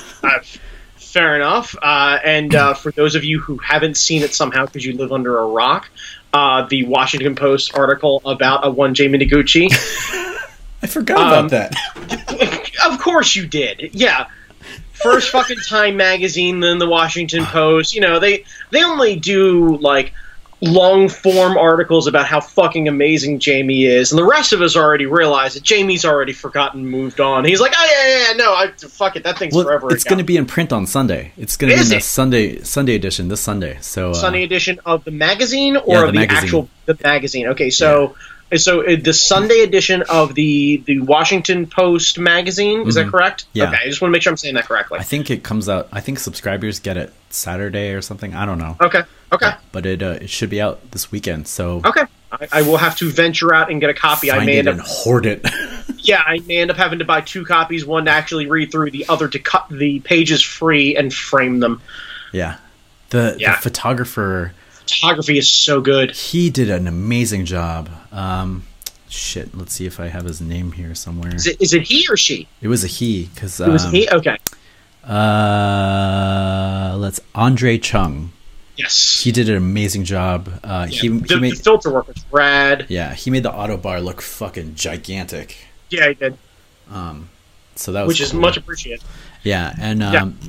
Fair enough. And for those of you who haven't seen it somehow because you live under a rock, the Washington Post article about a one Jamie Noguchi. I forgot about that. Of course you did. Yeah. First fucking Time magazine, then the Washington Post. You know, they only do like long form articles about how fucking amazing Jamie is, and the rest of us already realize that Jamie's already forgotten, moved on. He's like, oh yeah, no, fuck it, that thing's forever. It's going to be in print on Sunday. It's going to be in the Sunday edition this Sunday. So Sunday edition of the magazine or of the magazine. The magazine. Okay, so. Yeah. So the Sunday edition of the Washington Post magazine, is that correct? Yeah. Okay, I just want to make sure I'm saying that correctly. I think it comes out, I think subscribers get it Saturday or something. I don't know. Okay. But it should be out this weekend, so... Okay. I will have to venture out and get a copy. I may end up hoard it. Yeah, I may end up having to buy two copies, one to actually read through, the other to cut the pages free and frame them. Yeah. The photographer... Photography is so good. He did an amazing job. Shit, let's see if I have his name here somewhere. Is it he or she? It was a he, because it was he. Okay. Let's Andre Chung. Yes, he did an amazing job. He made the filter work was rad. Yeah, he made the auto bar look fucking gigantic. Yeah, he did. So that was which is much appreciated. Yeah, and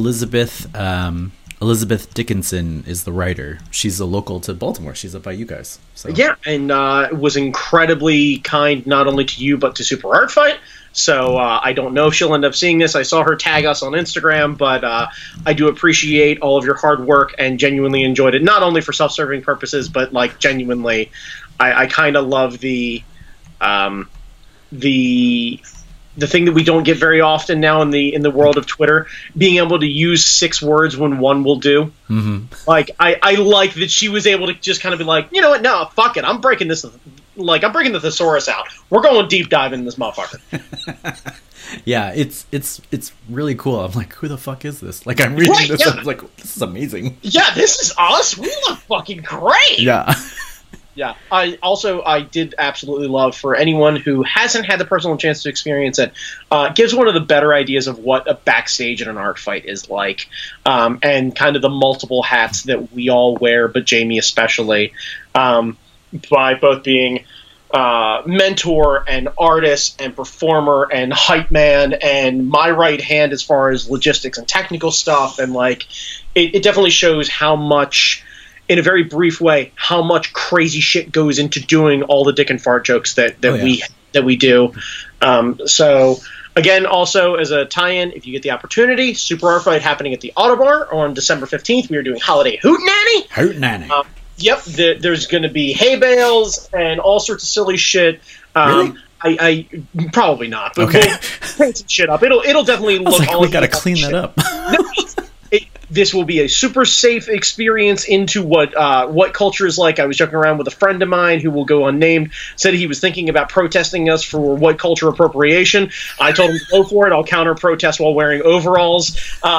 Elizabeth Dickinson is the writer. She's a local to Baltimore. She's up by you guys. So. Yeah, and was incredibly kind not only to you but to Super Art Fight. So I don't know if she'll end up seeing this. I saw her tag us on Instagram, but I do appreciate all of your hard work and genuinely enjoyed it. Not only for self-serving purposes, but like genuinely, I kind of love the the thing that we don't get very often now in the world of Twitter, being able to use 6 words when one will do. Mm-hmm. Like, I like that she was able to just kind of be like, you know what, no, fuck it, I'm breaking this, like, I'm breaking the thesaurus out. We're going deep dive in this motherfucker. Yeah, it's really cool. I'm like, who the fuck is this? Like, I'm reading this, and I'm like, this is amazing. Yeah, this is us. We look fucking great. Yeah. Yeah, I did absolutely love, for anyone who hasn't had the personal chance to experience it, gives one of the better ideas of what a backstage in an art fight is like, and kind of the multiple hats that we all wear, but Jamie especially, by both being mentor and artist and performer and hype man and my right hand as far as logistics and technical stuff, and like it definitely shows how much, in a very brief way, how much crazy shit goes into doing all the dick and fart jokes that we do. So again, also as a tie-in, if you get the opportunity, Super Art Fight happening at the Autobar on December 15th. We are doing Holiday Hootenanny. Hootenanny. Yep, there's going to be hay bales and all sorts of silly shit. Really? I probably not, but okay. We'll paint some shit up. It'll definitely look. Like, we gotta clean that up. This will be a super safe experience into what culture is like. I was joking around with a friend of mine who will go unnamed, said he was thinking about protesting us for white culture appropriation. I told him to go for it. I'll counter protest while wearing overalls.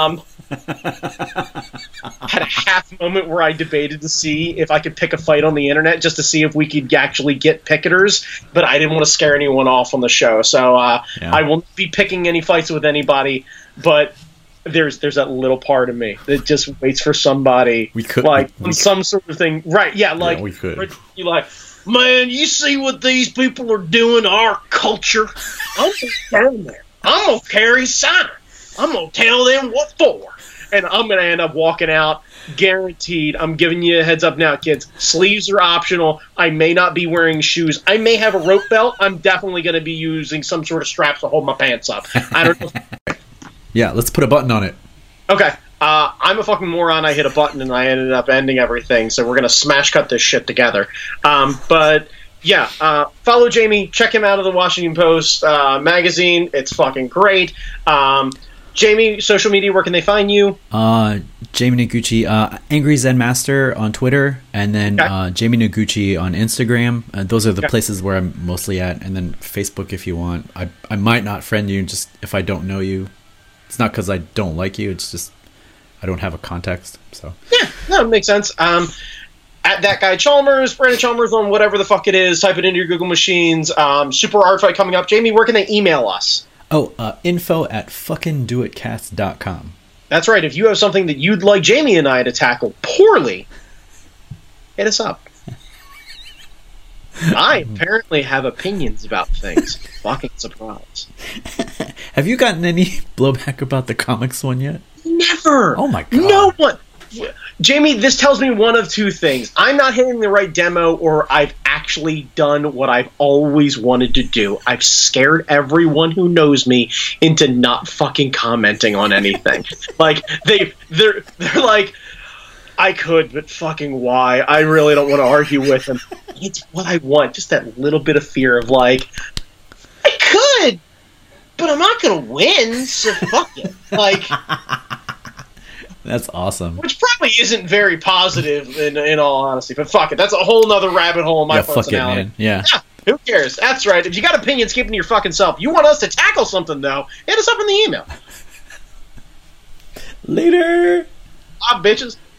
Had a half moment where I debated to see if I could pick a fight on the internet just to see if we could actually get picketers, but I didn't want to scare anyone off on the show. So I won't be picking any fights with anybody, but there's that little part of me that just waits for somebody. We could, like, some sort of thing, right? Yeah, like, we could. You like, man, you see what these people are doing to our culture? I'm down there. I'm gonna carry a sign. I'm gonna tell them what for, and I'm gonna end up walking out. Guaranteed. I'm giving you a heads up now, kids. Sleeves are optional. I may not be wearing shoes. I may have a rope belt. I'm definitely going to be using some sort of straps to hold my pants up. I don't know. Yeah, let's put a button on it. Okay. I'm a fucking moron. I hit a button and I ended up ending everything. So we're going to smash cut this shit together. But yeah, follow Jamie. Check him out of the Washington Post magazine. It's fucking great. Jamie, social media, where can they find you? Jamie Noguchi, Angry Zen Master on Twitter, and then Jamie Noguchi on Instagram. Those are the places where I'm mostly at, and then Facebook if you want. I might not friend you just if I don't know you. It's not because I don't like you. It's just I don't have a context. So yeah, no, it makes sense. At that guy Chalmers, Brandon Chalmers on whatever the fuck it is. Type it into your Google machines. Super Art Fight coming up. Jamie, where can they email us? info@fuckingdoitcast.com. That's right. If you have something that you'd like Jamie and I to tackle poorly, hit us up. I apparently have opinions about things. Fucking surprise. Have you gotten any blowback about the comics one yet? Never. Oh my god. No one. Jamie, this tells me one of two things. I'm not hitting the right demo, or I've actually done what I've always wanted to do. I've scared everyone who knows me into not fucking commenting on anything. Like, they're like, I could, but fucking why? I really don't want to argue with them. It's what I want. Just that little bit of fear of like, I could, but I'm not going to win, so fuck it. Like... That's awesome. Which probably isn't very positive in all honesty, but fuck it. That's a whole nother rabbit hole in my personality. Fuck it, man. Yeah. Who cares? That's right. If you got opinions, keep them to your fucking self. You want us to tackle something, though, hit us up in the email. Later. Bitches.